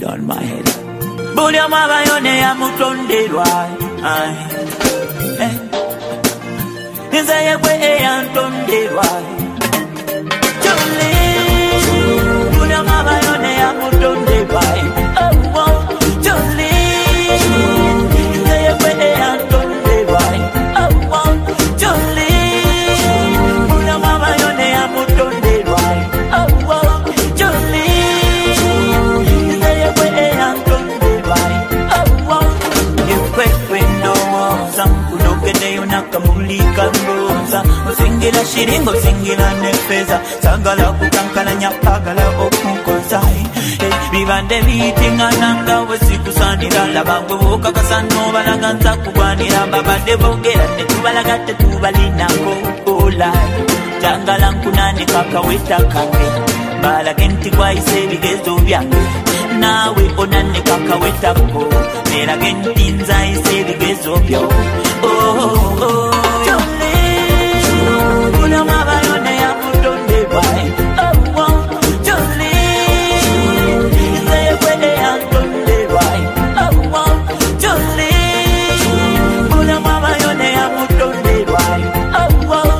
down my head. Bulya mabayone ya mutonderwa. Nze yebwe eyantonderwa. Jolene, bulya mabayone ya mutonderwa. Oh, Jolene, nze yebwe eyantonderwa. Oh, Jolene, bulya mabayone ya mutonderwa. Oh, Jolene, nze yebwe eyantonderwa. Oh, yekwe ndowooza nkunogedeyo nakamulika ndowooza osingira shiringo osingira nefeza sagala kukankalanya pagala okunkoza bibande biyitingana nga bwe sikusaanira laba gwe bookakasa n'obalaga nza kugwanira babadde boogera ne tubalaga tetubalinako olayi jangala nkunanika akaweta kange balage nti gwayisa ebigezo byange naawe onanika akawetako nerage nti nzayisa ebigezo byo. Jolene, bulya mabayone ya mutonderwa. Oh, Jolene, nze yebwe eyantonderwa. Oh, Jolene, bulya mabayone ya mutonderwa. Oh,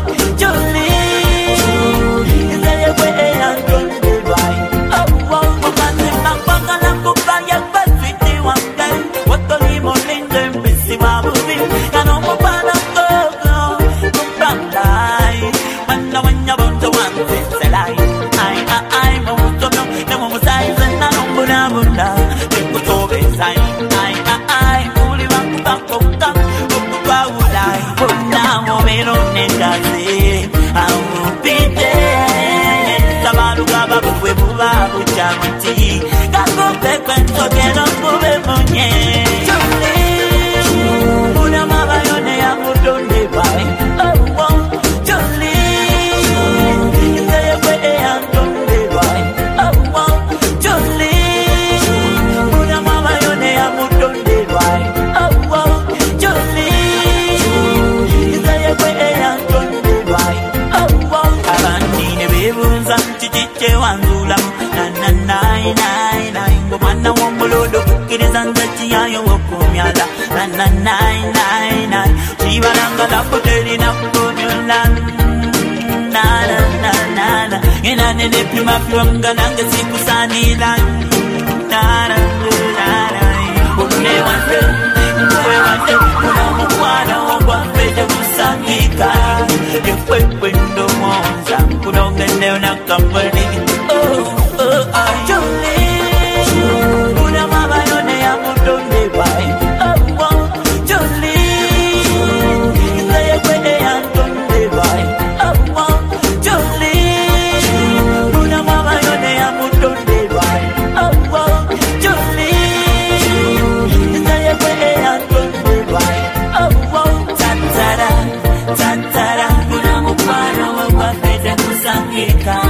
Jolene, nze yebwe eyantonderwa. Oh, mukazimba kwagala kubaya kweswiti wange watolimo linze mpisi wa bubi kano mubana gogo kumbandai mwana wanya bonzo wanze selai ai mumutono ne mumusaize nano mbuna mbuna nikutobe sai ai muli wakubakoka ukubawulai mbuna mumero nengazi awupite sabaluga babwe bubabu chamuti kakope kwentogero mube munye. Jolene, bulya mabayone ya mutonderwa. Oh, Jolene, nze yebwe eyantonderwa. Oh, Jolene, bulya mabayone ya mutonderwa. Oh, Jolene, nze yebwe eyantonderwa. Oh, abandi ne beebuuza nti kiki wanzulamu nai ngomwana w'omulodo kukkiriza nze kiyayo okumyala nai kibalanga lako terina kukonyola ngena nenepyuma pyonga nange sikusaanira unewande unamukwano ogwaffe tekusangika yekwekwe ndowooza nkunogedeyo nakambali. Jolene, bulya mabayone ya mutonderwa. Oh, Jolene, nze yebwe eyantonderwa. Oh, Jolene, bulya mabayone ya mutonderwa. Oh, Jolene, nze yebwe eyantonderwa. Oh, tantara, bulya mukwano ogwaffe tekusangika